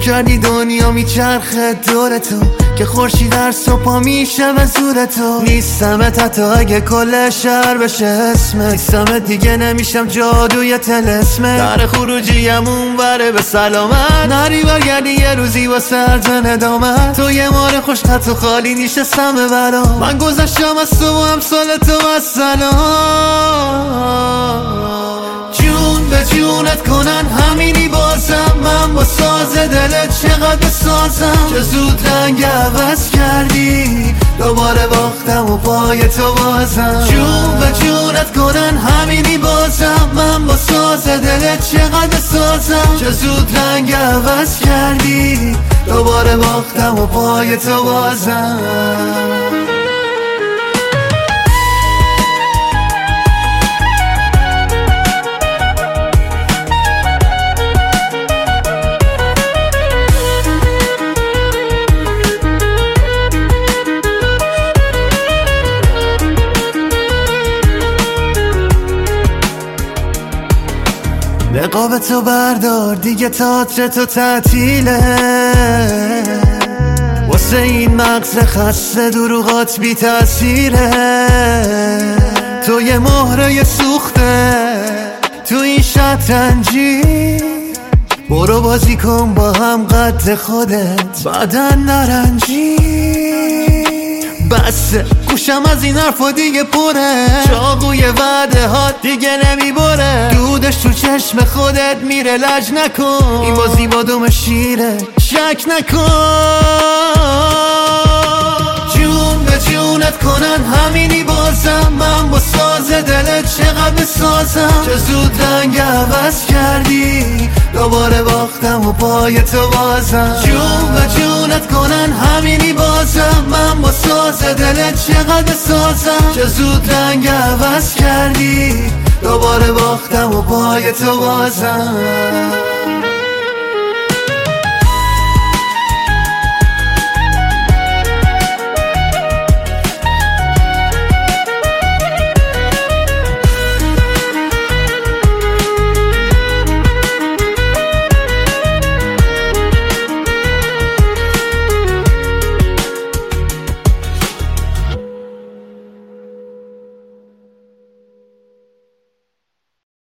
کردی دنیا میچرخه دور تو، که خورشید در صبح میشه به زور تو. نیستمت حتی اگه کل شهر بشه اسمت، نیستمت دیگه نمیشم جادوی طلسمت. در خروجیم اون بره به سلامت، نری برگردی یه روزی با سرز ندامت. تو یه مار خوش خط و خالی نشستم به بلا، من گذشتم از تو و امثال تو از سلام. جون به جونت کنن همینی بازم، من با ساز دلت چقدر بسازم. چه زود رنگ عوض کردی، دوباره باختم و پای تو بازم. جون به جونت کنن همینی بازم، من با ساز دلت چقدر بسازم. چه زود رنگ عوض کردی، دوباره باختم و پای تو بازم. نقاب تو بردار دیگه، تئاتر تو تعطیله. واسه این مغز خسته دروغات بی تأثیره. تو یه مهره سوخته تو این شطرنجی، برو بازی کن با هم قد خودت بعدن نرنجی. بسه گوشم از این حرفا دیگه پره، چاقوی وعده ها دیگه نمیبره. دودش تو چشم خودت میره، لج نکن این بازی با دوم شیره، شک نکن. جون به جونت کنن همینی بازم، من با ساز دلت چقدر بسازم. چه زود رنگ عوض کردی، دوباره باختم و پای تو بازم. جون به جونت کنن همینی بازم، من با ساز دلت چقدر بسازم. چه زود رنگ عوض کردی، دوباره باختم و پای تو بازم.